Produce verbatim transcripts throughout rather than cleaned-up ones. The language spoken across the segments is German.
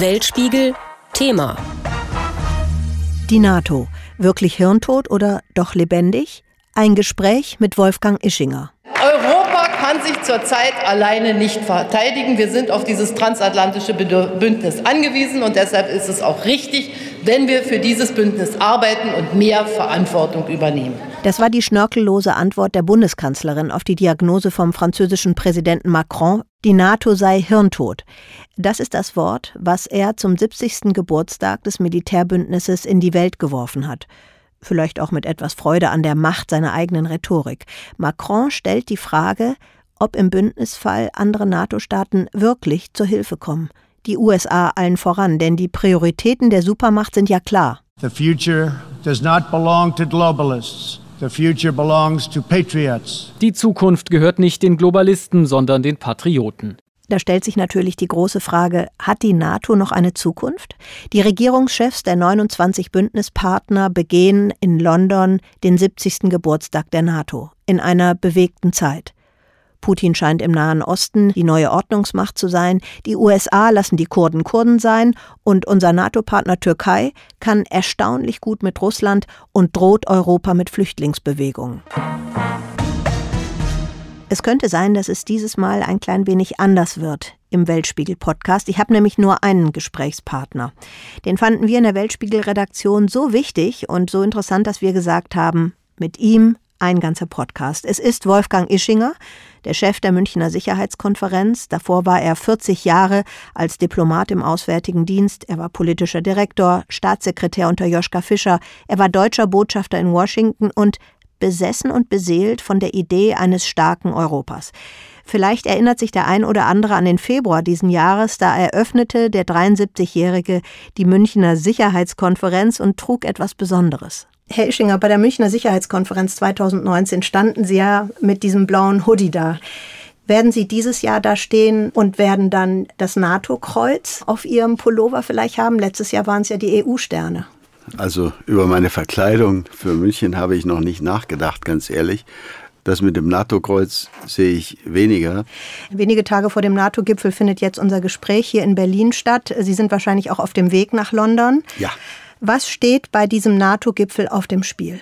Weltspiegel Thema. Die NATO. Wirklich hirntot oder doch lebendig? Ein Gespräch mit Wolfgang Ischinger. Europa kann sich zurzeit alleine nicht verteidigen. Wir sind auf dieses transatlantische Bündnis angewiesen und deshalb ist es auch richtig, wenn wir für dieses Bündnis arbeiten und mehr Verantwortung übernehmen. Das war die schnörkellose Antwort der Bundeskanzlerin auf die Diagnose vom französischen Präsidenten Macron, die NATO sei hirntot. Das ist das Wort, was er zum siebzigsten Geburtstag des Militärbündnisses in die Welt geworfen hat. Vielleicht auch mit etwas Freude an der Macht seiner eigenen Rhetorik. Macron stellt die Frage, ob im Bündnisfall andere NATO-Staaten wirklich zur Hilfe kommen. Die U S A allen voran, denn die Prioritäten der Supermacht sind ja klar. The future does not belong to globalists. The future belongs to patriots. Die Zukunft gehört nicht den Globalisten, sondern den Patrioten. Da stellt sich natürlich die große Frage, hat die NATO noch eine Zukunft? Die Regierungschefs der neunundzwanzig Bündnispartner begehen in London den siebzigsten Geburtstag der NATO in einer bewegten Zeit. Putin scheint im Nahen Osten die neue Ordnungsmacht zu sein, die U S A lassen die Kurden Kurden sein und unser NATO-Partner Türkei kann erstaunlich gut mit Russland und droht Europa mit Flüchtlingsbewegungen. Es könnte sein, dass es dieses Mal ein klein wenig anders wird im Weltspiegel-Podcast. Ich habe nämlich nur einen Gesprächspartner. Den fanden wir in der Weltspiegel-Redaktion so wichtig und so interessant, dass wir gesagt haben, mit ihm ein ganzer Podcast. Es ist Wolfgang Ischinger, der Chef der Münchner Sicherheitskonferenz. Davor war er vierzig Jahre als Diplomat im Auswärtigen Dienst. Er war politischer Direktor, Staatssekretär unter Joschka Fischer. Er war deutscher Botschafter in Washington und besessen und beseelt von der Idee eines starken Europas. Vielleicht erinnert sich der ein oder andere an den Februar diesen Jahres, da eröffnete der dreiundsiebzigjährige die Münchner Sicherheitskonferenz und trug etwas Besonderes. Herr Ischinger, bei der Münchner Sicherheitskonferenz zweitausendneunzehn standen Sie ja mit diesem blauen Hoodie da. Werden Sie dieses Jahr da stehen und werden dann das NATO-Kreuz auf Ihrem Pullover vielleicht haben? Letztes Jahr waren es ja die E U-Sterne. Also über meine Verkleidung für München habe ich noch nicht nachgedacht, ganz ehrlich. Das mit dem NATO-Kreuz sehe ich weniger. Wenige Tage vor dem NATO-Gipfel findet jetzt unser Gespräch hier in Berlin statt. Sie sind wahrscheinlich auch auf dem Weg nach London. Ja. Was steht bei diesem NATO-Gipfel auf dem Spiel?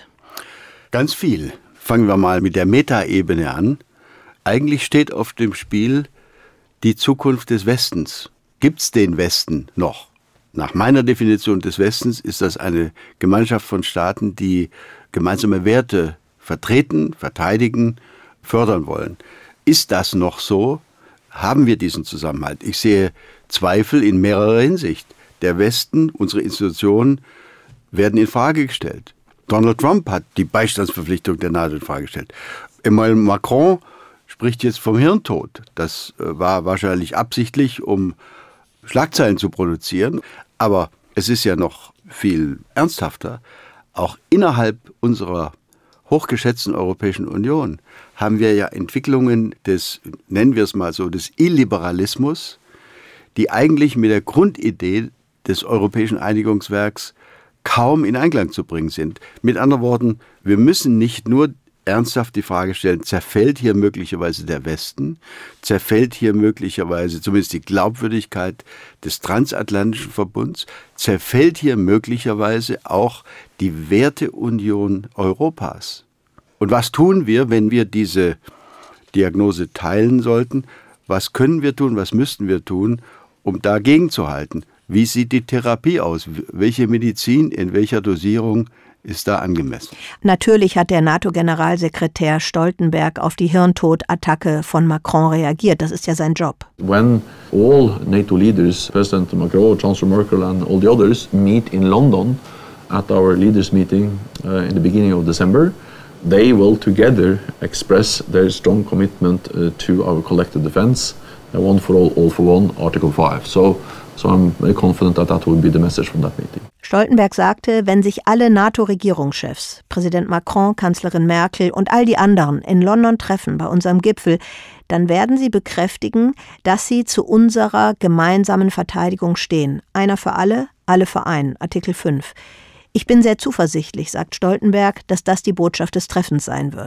Ganz viel. Fangen wir mal mit der Metaebene an. Eigentlich steht auf dem Spiel die Zukunft des Westens. Gibt's den Westen noch? Nach meiner Definition des Westens ist das eine Gemeinschaft von Staaten, die gemeinsame Werte vertreten, verteidigen, fördern wollen. Ist das noch so? Haben wir diesen Zusammenhalt? Ich sehe Zweifel in mehrerer Hinsicht. Der Westen, unsere Institutionen werden in Frage gestellt. Donald Trump hat die Beistandsverpflichtung der NATO in Frage gestellt. Emmanuel Macron spricht jetzt vom Hirntod. Das war wahrscheinlich absichtlich, um Schlagzeilen zu produzieren. Aber es ist ja noch viel ernsthafter. Auch innerhalb unserer hochgeschätzten Europäischen Union haben wir ja Entwicklungen des, nennen wir es mal so, des Illiberalismus, die eigentlich mit der Grundidee des Europäischen Einigungswerks kaum in Einklang zu bringen sind. Mit anderen Worten, wir müssen nicht nur ernsthaft die Frage stellen, zerfällt hier möglicherweise der Westen, zerfällt hier möglicherweise zumindest die Glaubwürdigkeit des transatlantischen Verbunds, zerfällt hier möglicherweise auch die Werteunion Europas. Und was tun wir, wenn wir diese Diagnose teilen sollten? Was können wir tun, was müssten wir tun, um dagegen zu halten? Wie sieht die Therapie aus? Welche Medizin, in welcher Dosierung ist da angemessen? Natürlich hat der NATO-Generalsekretär Stoltenberg auf die Hirntod-Attacke von Macron reagiert. Das ist ja sein Job. When all NATO leaders, President Macron, Chancellor Merkel and all the others meet in London at our leaders meeting uh, in the beginning of December, they will together express their strong commitment uh, to our collective defense, uh, one for all, all for one, Article five. So So I'm very confident that that will be the message from that meeting. Stoltenberg sagte, wenn sich alle NATO-Regierungschefs, Präsident Macron, Kanzlerin Merkel und all die anderen in London treffen bei unserem Gipfel, dann werden sie bekräftigen, dass sie zu unserer gemeinsamen Verteidigung stehen. Einer für alle, alle für einen, Artikel fünf. Ich bin sehr zuversichtlich, sagt Stoltenberg, dass das die Botschaft des Treffens sein wird.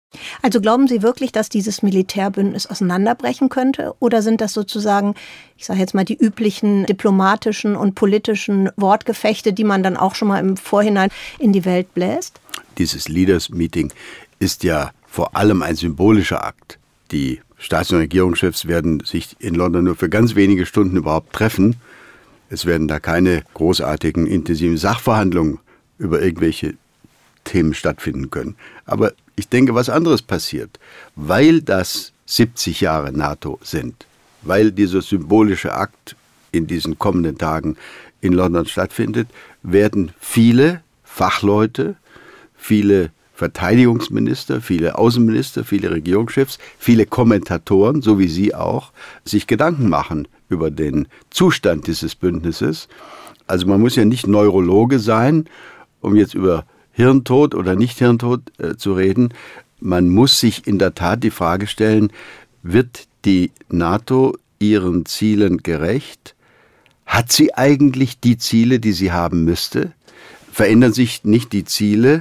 Also glauben Sie wirklich, dass dieses Militärbündnis auseinanderbrechen könnte? Oder sind das sozusagen, ich sage jetzt mal, die üblichen diplomatischen und politischen Wortgefechte, die man dann auch schon mal im Vorhinein in die Welt bläst? Dieses Leaders Meeting ist ja vor allem ein symbolischer Akt. Die Staats- und Regierungschefs werden sich in London nur für ganz wenige Stunden überhaupt treffen. Es werden da keine großartigen, intensiven Sachverhandlungen über irgendwelche Themen stattfinden können. Aber ich denke, was anderes passiert, weil das siebzig Jahre NATO sind, weil dieser symbolische Akt in diesen kommenden Tagen in London stattfindet, werden viele Fachleute, viele Verteidigungsminister, viele Außenminister, viele Regierungschefs, viele Kommentatoren, so wie Sie auch, sich Gedanken machen über den Zustand dieses Bündnisses. Also man muss ja nicht Neurologe sein, um jetzt über Hirntod oder Nicht-Hirntod äh, zu reden. Man muss sich in der Tat die Frage stellen, wird die NATO ihren Zielen gerecht? Hat sie eigentlich die Ziele, die sie haben müsste? Verändern sich nicht die Ziele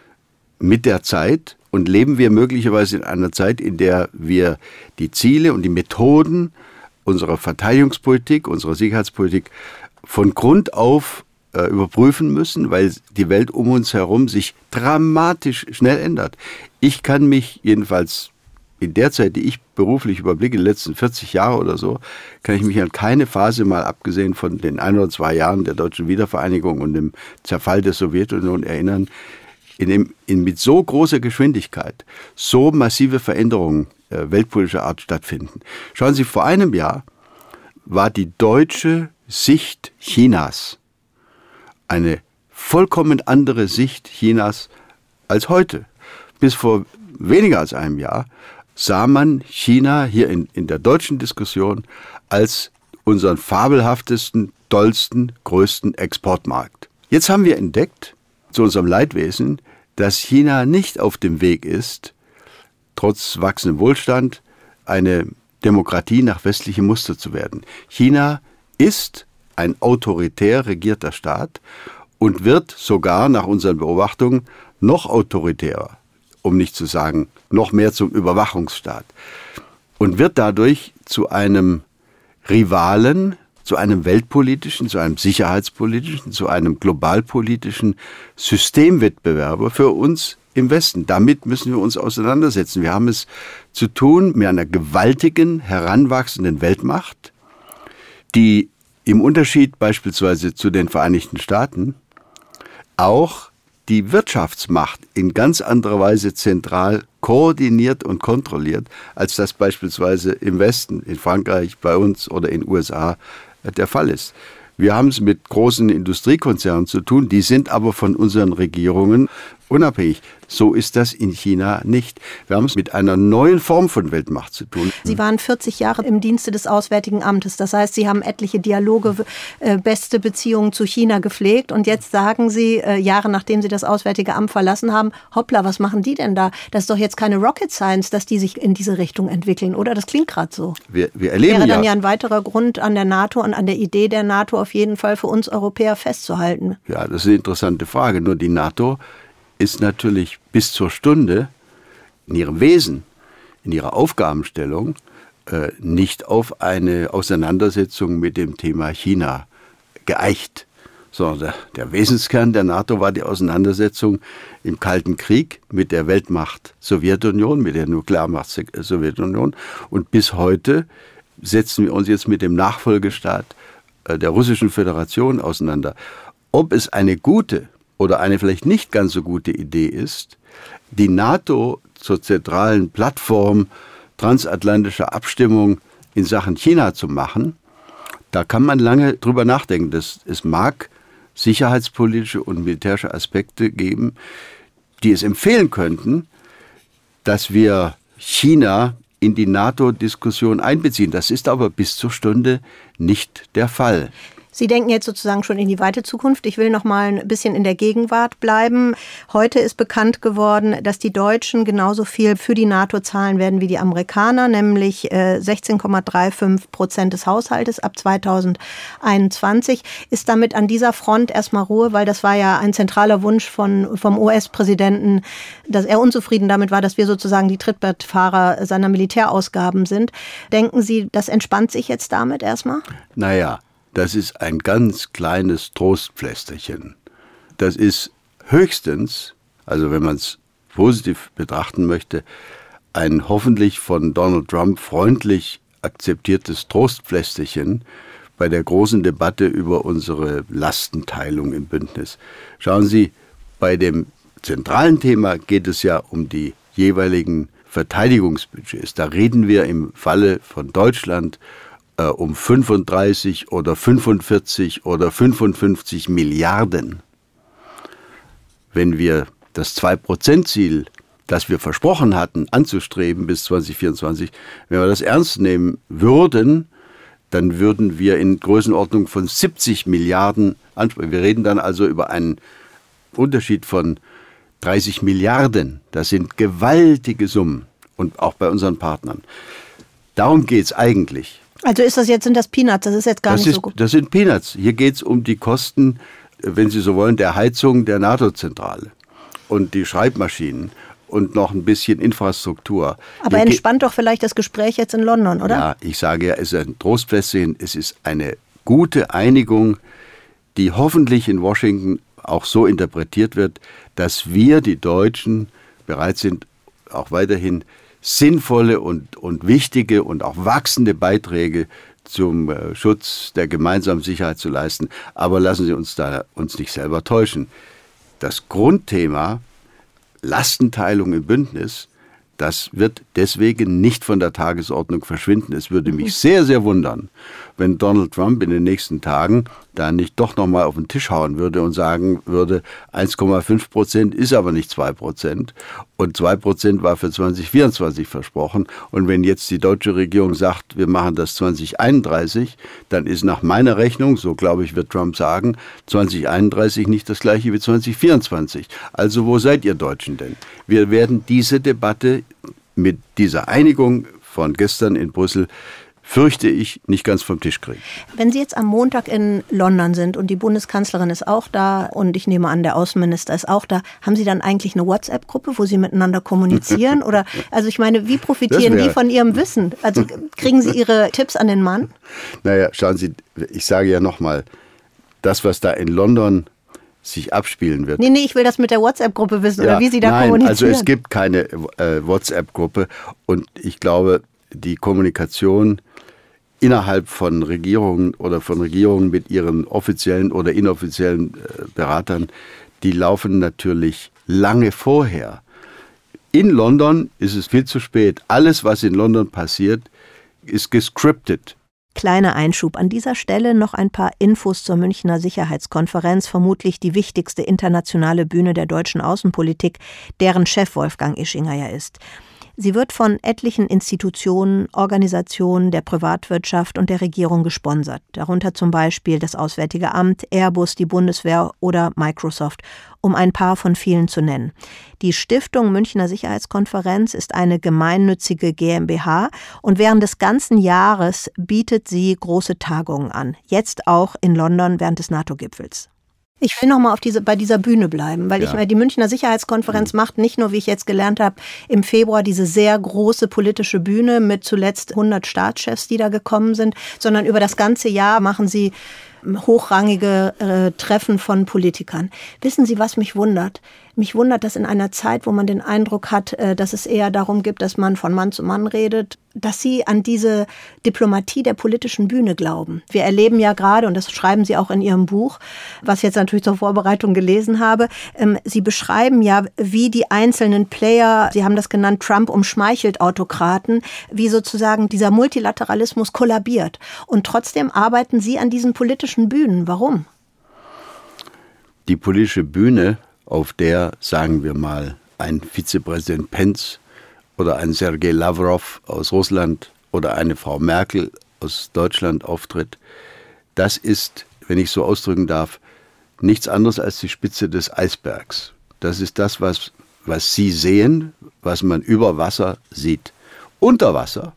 mit der Zeit? Und leben wir möglicherweise in einer Zeit, in der wir die Ziele und die Methoden unserer Verteidigungspolitik, unserer Sicherheitspolitik von Grund auf überprüfen müssen, weil die Welt um uns herum sich dramatisch schnell ändert. Ich kann mich jedenfalls in der Zeit, die ich beruflich überblicke, die letzten vierzig Jahre oder so, kann ich mich an keine Phase, mal abgesehen von den ein oder zwei Jahren der deutschen Wiedervereinigung und dem Zerfall der Sowjetunion erinnern, in dem in mit so großer Geschwindigkeit so massive Veränderungen äh, weltpolitischer Art stattfinden. Schauen Sie, vor einem Jahr war die deutsche Sicht Chinas eine vollkommen andere Sicht Chinas als heute. Bis vor weniger als einem Jahr sah man China hier in, in der deutschen Diskussion als unseren fabelhaftesten, tollsten, größten Exportmarkt. Jetzt haben wir entdeckt, zu unserem Leidwesen, dass China nicht auf dem Weg ist, trotz wachsendem Wohlstand, eine Demokratie nach westlichem Muster zu werden. China ist ein autoritär regierter Staat und wird sogar nach unseren Beobachtungen noch autoritärer, um nicht zu sagen, noch mehr zum Überwachungsstaat, und wird dadurch zu einem Rivalen, zu einem weltpolitischen, zu einem sicherheitspolitischen, zu einem globalpolitischen Systemwettbewerber für uns im Westen. Damit müssen wir uns auseinandersetzen. Wir haben es zu tun mit einer gewaltigen, heranwachsenden Weltmacht, die im Unterschied beispielsweise zu den Vereinigten Staaten auch die Wirtschaftsmacht in ganz anderer Weise zentral koordiniert und kontrolliert, als das beispielsweise im Westen, in Frankreich, bei uns oder in den U S A der Fall ist. Wir haben es mit großen Industriekonzernen zu tun, die sind aber von unseren Regierungen unabhängig. So ist das in China nicht. Wir haben es mit einer neuen Form von Weltmacht zu tun. Sie waren vierzig Jahre im Dienste des Auswärtigen Amtes. Das heißt, Sie haben etliche Dialoge, äh, beste Beziehungen zu China gepflegt. Und jetzt sagen Sie, äh, Jahre nachdem Sie das Auswärtige Amt verlassen haben, hoppla, was machen die denn da? Das ist doch jetzt keine Rocket Science, dass die sich in diese Richtung entwickeln, oder? Das klingt gerade so. Wir, wir erleben Wäre dann ja, ja ein weiterer Grund an der NATO und an der Idee der NATO auf jeden Fall für uns Europäer festzuhalten. Ja, das ist eine interessante Frage. Nur die NATO ist natürlich bis zur Stunde in ihrem Wesen, in ihrer Aufgabenstellung äh, nicht auf eine Auseinandersetzung mit dem Thema China geeicht, sondern der, der Wesenskern der NATO war die Auseinandersetzung im Kalten Krieg mit der Weltmacht Sowjetunion, mit der Nuklearmacht Sowjetunion, und bis heute setzen wir uns jetzt mit dem Nachfolgestaat äh, der Russischen Föderation auseinander. Ob es eine gute oder eine vielleicht nicht ganz so gute Idee ist, die NATO zur zentralen Plattform transatlantischer Abstimmung in Sachen China zu machen, da kann man lange drüber nachdenken. Das, es mag sicherheitspolitische und militärische Aspekte geben, die es empfehlen könnten, dass wir China in die NATO-Diskussion einbeziehen. Das ist aber bis zur Stunde nicht der Fall. Sie denken jetzt sozusagen schon in die weite Zukunft. Ich will noch mal ein bisschen in der Gegenwart bleiben. Heute ist bekannt geworden, dass die Deutschen genauso viel für die NATO zahlen werden wie die Amerikaner, nämlich sechzehn Komma fünfunddreißig Prozent des Haushaltes ab zweitausendeinundzwanzig. Ist damit an dieser Front erstmal Ruhe, weil das war ja ein zentraler Wunsch von, vom U S-Präsidenten, dass er unzufrieden damit war, dass wir sozusagen die Trittbrettfahrer seiner Militärausgaben sind. Denken Sie, das entspannt sich jetzt damit erstmal? Naja. Das ist ein ganz kleines Trostpflästerchen. Das ist höchstens, also wenn man es positiv betrachten möchte, ein hoffentlich von Donald Trump freundlich akzeptiertes Trostpflästerchen bei der großen Debatte über unsere Lastenteilung im Bündnis. Schauen Sie, bei dem zentralen Thema geht es ja um die jeweiligen Verteidigungsbudgets. Da reden wir im Falle von Deutschland um fünfunddreißig oder fünfundvierzig oder fünfundfünfzig Milliarden. Wenn wir das zwei Prozent Ziel, das wir versprochen hatten, anzustreben bis zwanzig vierundzwanzig, wenn wir das ernst nehmen würden, dann würden wir in Größenordnung von siebzig Milliarden ansprechen. Wir reden dann also über einen Unterschied von dreißig Milliarden. Das sind gewaltige Summen und auch bei unseren Partnern. Darum geht es eigentlich. Also ist das jetzt, sind das Peanuts, das ist jetzt gar das nicht ist, so gut. Das sind Peanuts. Hier geht es um die Kosten, wenn Sie so wollen, der Heizung der NATO-Zentrale und die Schreibmaschinen und noch ein bisschen Infrastruktur. Aber hier entspannt doch vielleicht das Gespräch jetzt in London, oder? Ja, ich sage ja, es ist ein Trostpflästerchen, es ist eine gute Einigung, die hoffentlich in Washington auch so interpretiert wird, dass wir, die Deutschen, bereit sind, auch weiterhin sinnvolle und, und wichtige und auch wachsende Beiträge zum äh, Schutz der gemeinsamen Sicherheit zu leisten. Aber lassen Sie uns da uns nicht selber täuschen. Das Grundthema Lastenteilung im Bündnis, das wird deswegen nicht von der Tagesordnung verschwinden. Es würde mich sehr, sehr wundern, wenn Donald Trump in den nächsten Tagen da nicht doch nochmal auf den Tisch hauen würde und sagen würde, eins Komma fünf Prozent ist aber nicht zwei Prozent und zwei Prozent war für zwanzig vierundzwanzig versprochen. Und wenn jetzt die deutsche Regierung sagt, wir machen das zwanzig einunddreißig, dann ist nach meiner Rechnung, so glaube ich, wird Trump sagen, zwanzig einunddreißig nicht das gleiche wie zwanzig vierundzwanzig. Also wo seid ihr Deutschen denn? Wir werden diese Debatte mit dieser Einigung von gestern in Brüssel, fürchte ich, nicht ganz vom Tisch kriegen. Wenn Sie jetzt am Montag in London sind und die Bundeskanzlerin ist auch da und ich nehme an, der Außenminister ist auch da, haben Sie dann eigentlich eine WhatsApp-Gruppe, wo Sie miteinander kommunizieren? Oder, also ich meine, wie profitieren die von Ihrem Wissen? Also kriegen Sie Ihre Tipps an den Mann? Naja, schauen Sie, ich sage ja nochmal, das, was da in London sich abspielen wird. Nee, nee, ich will das mit der WhatsApp-Gruppe wissen, ja, oder wie Sie da nein, kommunizieren. Also es gibt keine äh, WhatsApp-Gruppe und ich glaube, die Kommunikation innerhalb von Regierungen oder von Regierungen mit ihren offiziellen oder inoffiziellen äh, Beratern, die laufen natürlich lange vorher. In London ist es viel zu spät. Alles, was in London passiert, ist gescriptet. Kleiner Einschub. An dieser Stelle noch ein paar Infos zur Münchner Sicherheitskonferenz, vermutlich die wichtigste internationale Bühne der deutschen Außenpolitik, deren Chef Wolfgang Ischinger ja ist. Sie wird von etlichen Institutionen, Organisationen der Privatwirtschaft und der Regierung gesponsert, darunter zum Beispiel das Auswärtige Amt, Airbus, die Bundeswehr oder Microsoft, um ein paar von vielen zu nennen. Die Stiftung Münchner Sicherheitskonferenz ist eine gemeinnützige GmbH und während des ganzen Jahres bietet sie große Tagungen an, jetzt auch in London während des NATO-Gipfels. Ich will noch mal auf diese, bei dieser Bühne bleiben, weil ja. ich die Münchner Sicherheitskonferenz mhm. macht nicht nur, wie ich jetzt gelernt habe, im Februar diese sehr große politische Bühne mit zuletzt hundert Staatschefs, die da gekommen sind, sondern über das ganze Jahr machen sie hochrangige äh, Treffen von Politikern. Wissen Sie, was mich wundert? Mich wundert, dass in einer Zeit, wo man den Eindruck hat, äh, dass es eher darum geht, dass man von Mann zu Mann redet, dass Sie an diese Diplomatie der politischen Bühne glauben. Wir erleben ja gerade, und das schreiben Sie auch in Ihrem Buch, was ich jetzt natürlich zur Vorbereitung gelesen habe, ähm, Sie beschreiben ja, wie die einzelnen Player, Sie haben das genannt, Trump umschmeichelt Autokraten, wie sozusagen dieser Multilateralismus kollabiert. Und trotzdem arbeiten Sie an diesen politischen Bühnen. Warum? Die politische Bühne, auf der, sagen wir mal, ein Vizepräsident Pence oder ein Sergei Lavrov aus Russland oder eine Frau Merkel aus Deutschland auftritt, das ist wenn ich so ausdrücken darf, nichts anderes als die Spitze des Eisbergs. Das ist das, was, was Sie sehen, was man über Wasser sieht. Unter Wasser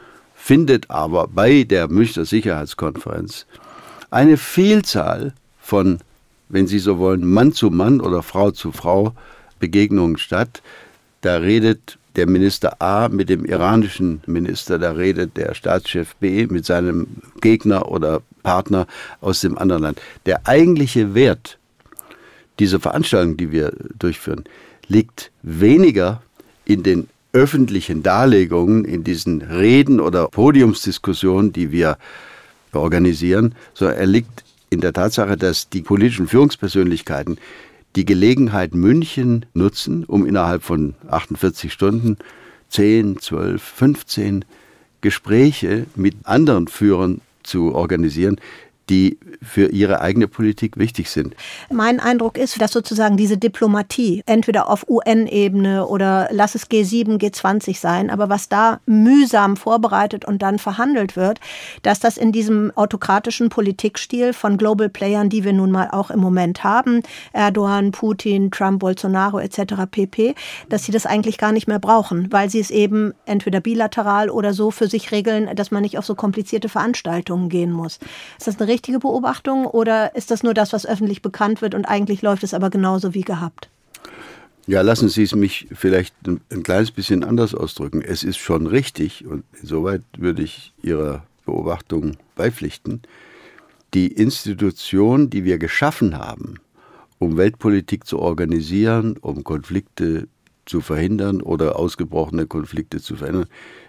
findet aber bei der Münchner Sicherheitskonferenz eine Vielzahl von, wenn Sie so wollen, Mann zu Mann oder Frau zu Frau Begegnungen statt. Da redet der Minister A mit dem iranischen Minister, da redet der Staatschef B mit seinem Gegner oder Partner aus dem anderen Land. Der eigentliche Wert dieser Veranstaltung, die wir durchführen, liegt weniger in den öffentlichen Darlegungen, in diesen Reden oder Podiumsdiskussionen, die wir organisieren, sondern er liegt in der Tatsache, dass die politischen Führungspersönlichkeiten die Gelegenheit München nutzen, um innerhalb von achtundvierzig Stunden zehn, zwölf, fünfzehn Gespräche mit anderen Führern zu organisieren, die für ihre eigene Politik wichtig sind. Mein Eindruck ist, dass sozusagen diese Diplomatie, entweder auf U N-Ebene oder lass es G sieben, G zwanzig sein, aber was da mühsam vorbereitet und dann verhandelt wird, dass das in diesem autokratischen Politikstil von Global Playern, die wir nun mal auch im Moment haben, Erdogan, Putin, Trump, Bolsonaro et cetera pp., dass sie das eigentlich gar nicht mehr brauchen, weil sie es eben entweder bilateral oder so für sich regeln, dass man nicht auf so komplizierte Veranstaltungen gehen muss. Ist das eine richtige Beobachtung oder ist das nur das, was öffentlich bekannt wird und eigentlich läuft es aber genauso wie gehabt? Ja, lassen Sie es mich vielleicht ein, ein kleines bisschen anders ausdrücken. Es ist schon richtig und insoweit würde ich Ihrer Beobachtung beipflichten. Die Institution, die wir geschaffen haben, um Weltpolitik zu organisieren, um Konflikte zu verhindern oder ausgebrochene Konflikte zu verändern,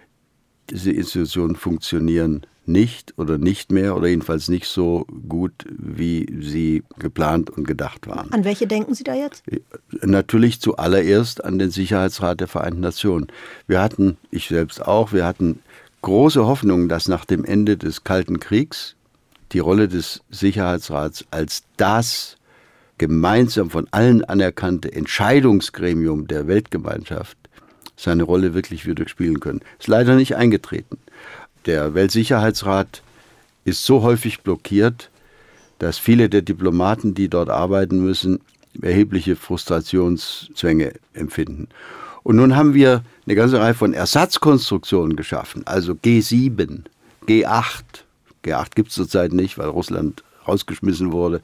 diese Institutionen funktionieren nicht oder nicht mehr oder jedenfalls nicht so gut, wie sie geplant und gedacht waren. An welche denken Sie da jetzt? Natürlich zuallererst an den Sicherheitsrat der Vereinten Nationen. Wir hatten, ich selbst auch, wir hatten große Hoffnung, dass nach dem Ende des Kalten Kriegs die Rolle des Sicherheitsrats als das gemeinsam von allen anerkannte Entscheidungsgremium der Weltgemeinschaft seine Rolle wirklich würde spielen können. Ist leider nicht eingetreten. Der Weltsicherheitsrat ist so häufig blockiert, dass viele der Diplomaten, die dort arbeiten müssen, erhebliche Frustrationszwänge empfinden. Und nun haben wir eine ganze Reihe von Ersatzkonstruktionen geschaffen, also G sieben, G acht. G acht gibt es zurzeit nicht, weil Russland rausgeschmissen wurde.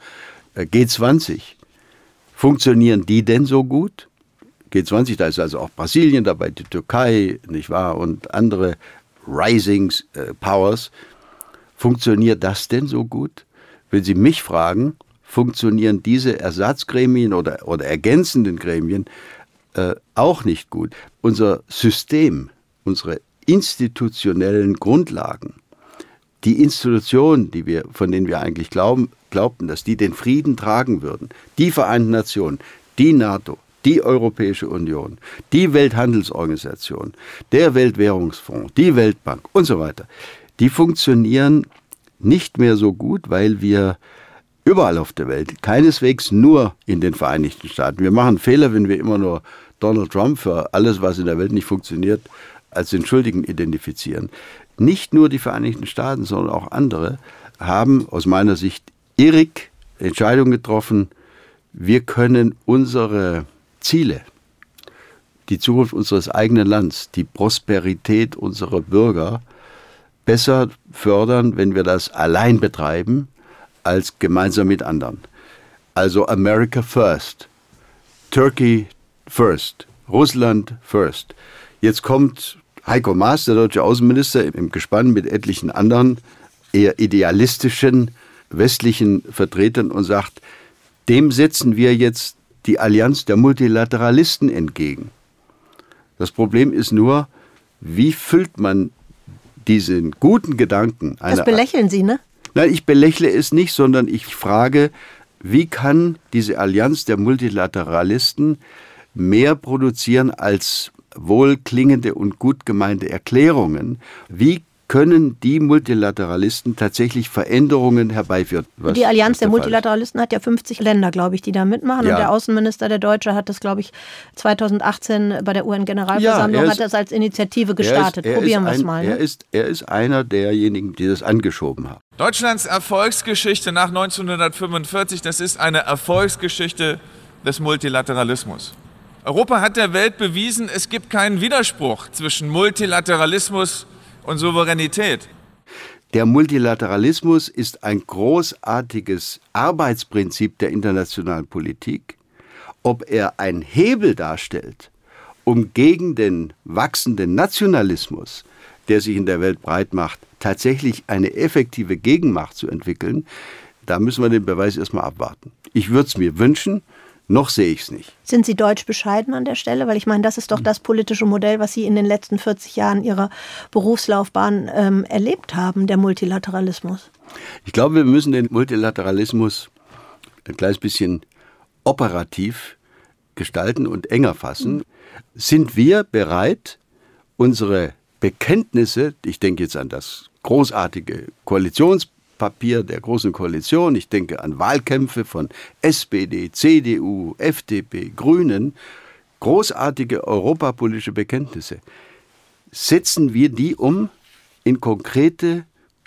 G zwanzig. Funktionieren die denn so gut? G zwanzig, da ist also auch Brasilien dabei, die Türkei, nicht wahr, und andere Rising äh, Powers. Funktioniert das denn so gut? Wenn Sie mich fragen, funktionieren diese Ersatzgremien oder, oder ergänzenden Gremien äh, auch nicht gut. Unser System, unsere institutionellen Grundlagen, die Institutionen, die wir, von denen wir eigentlich glauben, glaubten, dass die den Frieden tragen würden, die Vereinten Nationen, die NATO, die Europäische Union, die Welthandelsorganisation, der Weltwährungsfonds, die Weltbank und so weiter, die funktionieren nicht mehr so gut, weil wir überall auf der Welt, keineswegs nur in den Vereinigten Staaten, wir machen Fehler, wenn wir immer nur Donald Trump für alles, was in der Welt nicht funktioniert, als den Schuldigen identifizieren. Nicht nur die Vereinigten Staaten, sondern auch andere haben aus meiner Sicht irrig Entscheidungen getroffen. Wir können unsere Ziele, die Zukunft unseres eigenen Landes, die Prosperität unserer Bürger besser fördern, wenn wir das allein betreiben, als gemeinsam mit anderen. Also America first, Turkey first, Russland first. Jetzt kommt Heiko Maas, der deutsche Außenminister, im Gespann mit etlichen anderen eher idealistischen westlichen Vertretern und sagt, dem setzen wir jetzt die Allianz der Multilateralisten entgegen. Das Problem ist nur, wie füllt man diesen guten Gedanken? Das belächeln Sie, ne? Nein, ich belächle es nicht, sondern ich frage, wie kann diese Allianz der Multilateralisten mehr produzieren als wohlklingende und gut gemeinte Erklärungen? Wie können die Multilateralisten tatsächlich Veränderungen herbeiführen. Die Allianz der, der Multilateralisten hat ja fünfzig Länder, glaube ich, die da mitmachen. Ja. Und der Außenminister, der Deutsche, hat das, glaube ich, zweitausendachtzehn bei der U N-Generalversammlung, ja, hat das als Initiative gestartet. Er ist, er Probieren wir es mal. Ne? Er, ist, er ist einer derjenigen, die das angeschoben haben. Deutschlands Erfolgsgeschichte nach neunzehnhundertfünfundvierzig, das ist eine Erfolgsgeschichte des Multilateralismus. Europa hat der Welt bewiesen, es gibt keinen Widerspruch zwischen Multilateralismus und Souveränität. Der Multilateralismus ist ein großartiges Arbeitsprinzip der internationalen Politik. Ob er einen Hebel darstellt, um gegen den wachsenden Nationalismus, der sich in der Welt breit macht, tatsächlich eine effektive Gegenmacht zu entwickeln, da müssen wir den Beweis erstmal abwarten. Ich würde es mir wünschen, noch sehe ich es nicht. Sind Sie deutsch bescheiden an der Stelle? Weil ich meine, das ist doch das politische Modell, was Sie in den letzten vierzig Jahren Ihrer Berufslaufbahn ähm, erlebt haben, der Multilateralismus. Ich glaube, wir müssen den Multilateralismus ein kleines bisschen operativ gestalten und enger fassen. Mhm. Sind wir bereit, unsere Bekenntnisse, ich denke jetzt an das großartige Koalitionspapier der Großen Koalition, ich denke an Wahlkämpfe von S P D, C D U, F D P, Grünen, großartige europapolitische Bekenntnisse. Setzen wir die um in konkrete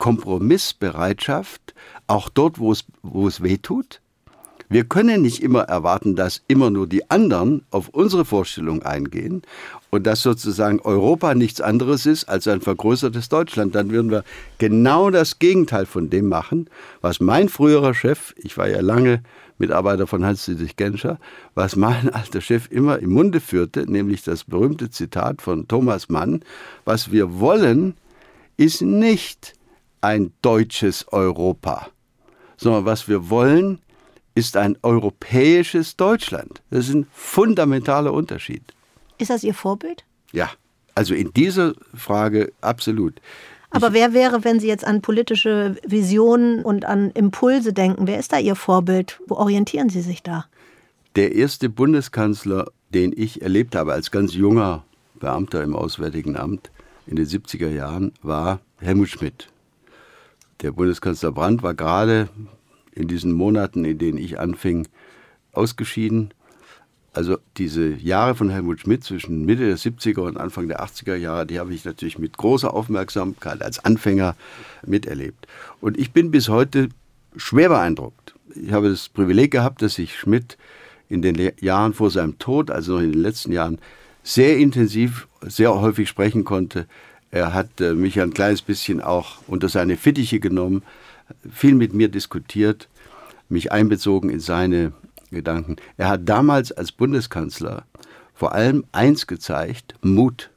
Kompromissbereitschaft, auch dort, wo es, wo es weh tut? Wir können nicht immer erwarten, dass immer nur die anderen auf unsere Vorstellung eingehen und dass sozusagen Europa nichts anderes ist als ein vergrößertes Deutschland. Dann würden wir genau das Gegenteil von dem machen, was mein früherer Chef, ich war ja lange Mitarbeiter von Hans-Dietrich Genscher, was mein alter Chef immer im Munde führte, nämlich das berühmte Zitat von Thomas Mann: Was wir wollen, ist nicht ein deutsches Europa, sondern was wir wollen, ist ein europäisches Deutschland. Das ist ein fundamentaler Unterschied. Ist das Ihr Vorbild? Ja, also in dieser Frage absolut. Aber ich, wer wäre, wenn Sie jetzt an politische Visionen und an Impulse denken, wer ist da Ihr Vorbild? Wo orientieren Sie sich da? Der erste Bundeskanzler, den ich erlebt habe als ganz junger Beamter im Auswärtigen Amt in den siebziger Jahren, war Helmut Schmidt. Der Bundeskanzler Brandt war gerade in diesen Monaten, in denen ich anfing, ausgeschieden. Also diese Jahre von Helmut Schmidt zwischen Mitte der siebziger und Anfang der achtziger Jahre, die habe ich natürlich mit großer Aufmerksamkeit als Anfänger miterlebt. Und ich bin bis heute schwer beeindruckt. Ich habe das Privileg gehabt, dass ich Schmidt in den Jahren vor seinem Tod, also noch in den letzten Jahren, sehr intensiv, sehr häufig sprechen konnte. Er hat mich ein kleines bisschen auch unter seine Fittiche genommen, viel mit mir diskutiert, mich einbezogen in seine Gedanken. Er hat damals als Bundeskanzler vor allem eins gezeigt: Mut,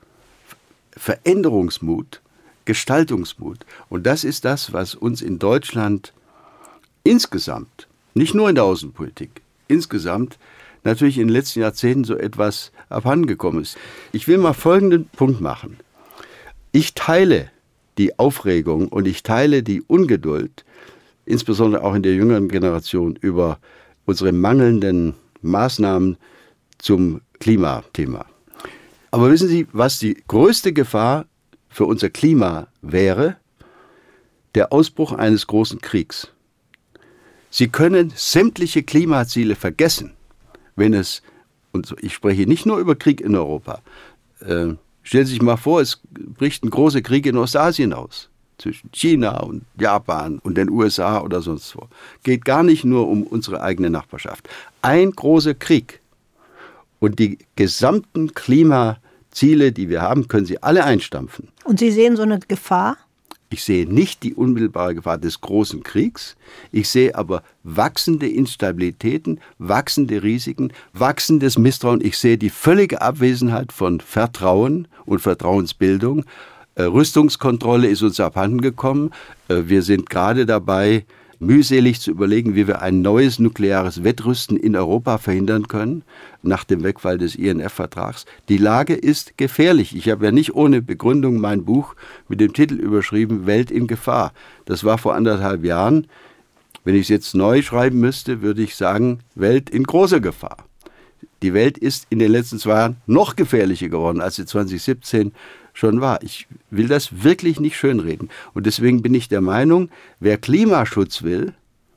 Veränderungsmut, Gestaltungsmut. Und das ist das, was uns in Deutschland insgesamt, nicht nur in der Außenpolitik, insgesamt natürlich in den letzten Jahrzehnten so etwas abhandengekommen ist. Ich will mal folgenden Punkt machen. Ich teile die Aufregung und ich teile die Ungeduld, insbesondere auch in der jüngeren Generation, über unsere mangelnden Maßnahmen zum Klimathema. Aber wissen Sie, was die größte Gefahr für unser Klima wäre? Der Ausbruch eines großen Kriegs. Sie können sämtliche Klimaziele vergessen, wenn es, und ich spreche nicht nur über Krieg in Europa, äh, stellen Sie sich mal vor, es bricht ein großer Krieg in Ostasien aus, zwischen China und Japan und den U S A oder sonst wo. Geht gar nicht nur um unsere eigene Nachbarschaft. Ein großer Krieg. Und die gesamten Klimaziele, die wir haben, können Sie alle einstampfen. Und Sie sehen so eine Gefahr? Ich sehe nicht die unmittelbare Gefahr des großen Kriegs. Ich sehe aber wachsende Instabilitäten, wachsende Risiken, wachsendes Misstrauen. Ich sehe die völlige Abwesenheit von Vertrauen und Vertrauensbildung. Äh, Rüstungskontrolle ist uns abhanden gekommen. Äh, wir sind gerade dabei, mühselig zu überlegen, wie wir ein neues nukleares Wettrüsten in Europa verhindern können, nach dem Wegfall des I N F-Vertrags. Die Lage ist gefährlich. Ich habe ja nicht ohne Begründung mein Buch mit dem Titel überschrieben, Welt in Gefahr. Das war vor anderthalb Jahren. Wenn ich es jetzt neu schreiben müsste, würde ich sagen, Welt in großer Gefahr. Die Welt ist in den letzten zwei Jahren noch gefährlicher geworden, als sie zwanzig siebzehn schon wahr. Ich will das wirklich nicht schönreden. Und deswegen bin ich der Meinung, wer Klimaschutz will,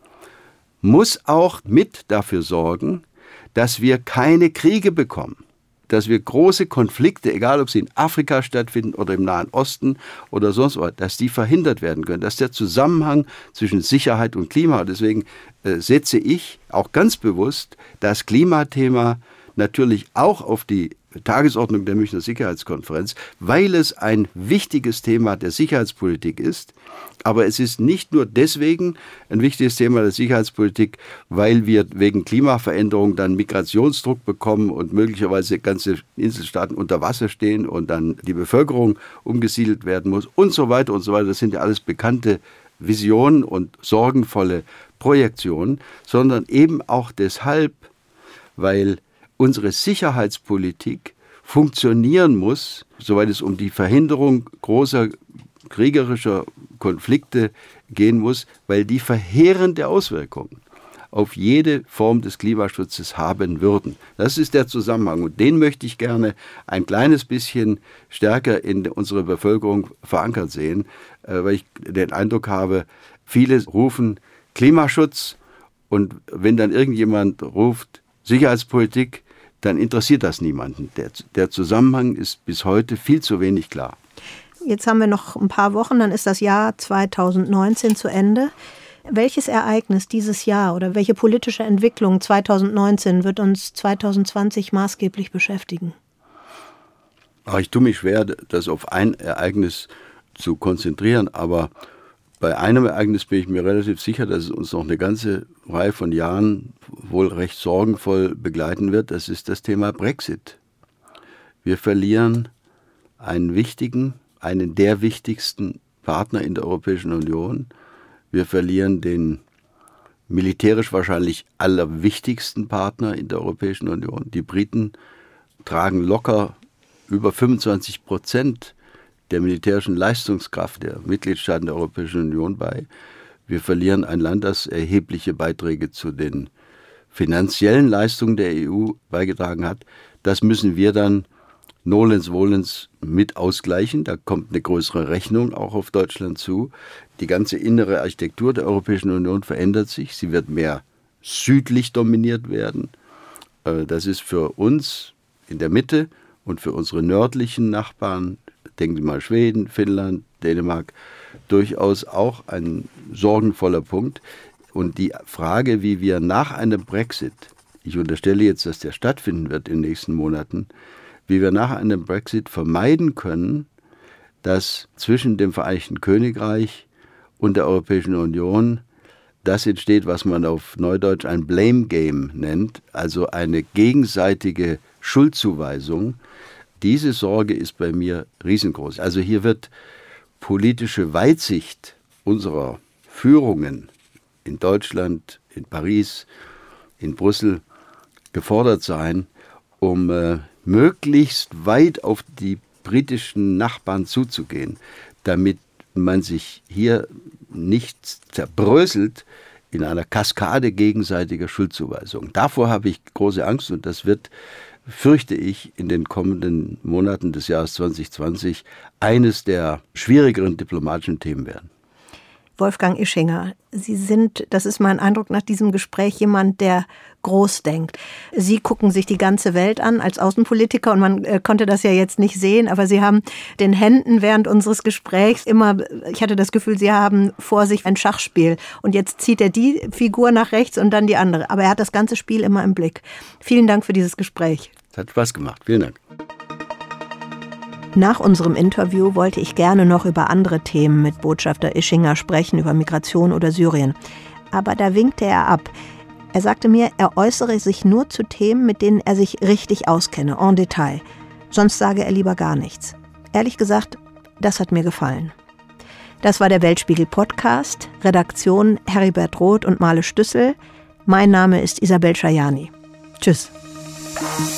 muss auch mit dafür sorgen, dass wir keine Kriege bekommen. Dass wir große Konflikte, egal ob sie in Afrika stattfinden oder im Nahen Osten oder sonst was, dass die verhindert werden können. Dass der Zusammenhang zwischen Sicherheit und Klima, deswegen äh, setze ich auch ganz bewusst das Klimathema natürlich auch auf die Tagesordnung der Münchner Sicherheitskonferenz, weil es ein wichtiges Thema der Sicherheitspolitik ist. Aber es ist nicht nur deswegen ein wichtiges Thema der Sicherheitspolitik, weil wir wegen Klimaveränderung dann Migrationsdruck bekommen und möglicherweise ganze Inselstaaten unter Wasser stehen und dann die Bevölkerung umgesiedelt werden muss und so weiter und so weiter. Das sind ja alles bekannte Visionen und sorgenvolle Projektionen, sondern eben auch deshalb, weil unsere Sicherheitspolitik funktionieren muss, soweit es um die Verhinderung großer kriegerischer Konflikte gehen muss, weil die verheerende Auswirkungen auf jede Form des Klimaschutzes haben würden. Das ist der Zusammenhang und den möchte ich gerne ein kleines bisschen stärker in unserer Bevölkerung verankert sehen, weil ich den Eindruck habe, viele rufen Klimaschutz und wenn dann irgendjemand ruft Sicherheitspolitik, dann interessiert das niemanden. Der, der Zusammenhang ist bis heute viel zu wenig klar. Jetzt haben wir noch ein paar Wochen, dann ist das Jahr zweitausendneunzehn zu Ende. Welches Ereignis dieses Jahr oder welche politische Entwicklung zweitausendneunzehn wird uns zweitausendzwanzig maßgeblich beschäftigen? Ach, ich tue mich schwer, das auf ein Ereignis zu konzentrieren, aber bei einem Ereignis bin ich mir relativ sicher, dass es uns noch eine ganze Reihe von Jahren wohl recht sorgenvoll begleiten wird. Das ist das Thema Brexit. Wir verlieren einen wichtigen, einen der wichtigsten Partner in der Europäischen Union. Wir verlieren den militärisch wahrscheinlich allerwichtigsten Partner in der Europäischen Union. Die Briten tragen locker über fünfundzwanzig Prozent der militärischen Leistungskraft der Mitgliedstaaten der Europäischen Union bei. Wir verlieren ein Land, das erhebliche Beiträge zu den finanziellen Leistungen der E U beigetragen hat. Das müssen wir dann nolens volens mit ausgleichen. Da kommt eine größere Rechnung auch auf Deutschland zu. Die ganze innere Architektur der Europäischen Union verändert sich. Sie wird mehr südlich dominiert werden. Das ist für uns in der Mitte und für unsere nördlichen Nachbarn, denken Sie mal Schweden, Finnland, Dänemark, durchaus auch ein sorgenvoller Punkt. Und die Frage, wie wir nach einem Brexit, ich unterstelle jetzt, dass der stattfinden wird in den nächsten Monaten, wie wir nach einem Brexit vermeiden können, dass zwischen dem Vereinigten Königreich und der Europäischen Union das entsteht, was man auf Neudeutsch ein Blame Game nennt, also eine gegenseitige Schuldzuweisung. Diese Sorge ist bei mir riesengroß. Also hier wird politische Weitsicht unserer Führungen in Deutschland, in Paris, in Brüssel gefordert sein, um äh, möglichst weit auf die britischen Nachbarn zuzugehen, damit man sich hier nicht zerbröselt in einer Kaskade gegenseitiger Schuldzuweisung. Davor habe ich große Angst und das wird, fürchte ich, in den kommenden Monaten des Jahres zwanzig zwanzig eines der schwierigeren diplomatischen Themen werden. Wolfgang Ischinger, Sie sind, das ist mein Eindruck nach diesem Gespräch, jemand, der groß denkt. Sie gucken sich die ganze Welt an als Außenpolitiker und man äh, konnte das ja jetzt nicht sehen, aber Sie haben den Händen während unseres Gesprächs immer, ich hatte das Gefühl, Sie haben vor sich ein Schachspiel und jetzt zieht er die Figur nach rechts und dann die andere. Aber er hat das ganze Spiel immer im Blick. Vielen Dank für dieses Gespräch. Es hat Spaß gemacht. Vielen Dank. Nach unserem Interview wollte ich gerne noch über andere Themen mit Botschafter Ischinger sprechen, über Migration oder Syrien. Aber da winkte er ab. Er sagte mir, er äußere sich nur zu Themen, mit denen er sich richtig auskenne, en Detail. Sonst sage er lieber gar nichts. Ehrlich gesagt, das hat mir gefallen. Das war der Weltspiegel-Podcast. Redaktion Heribert Roth und Male Stüssel. Mein Name ist Isabel Schajani. Tschüss.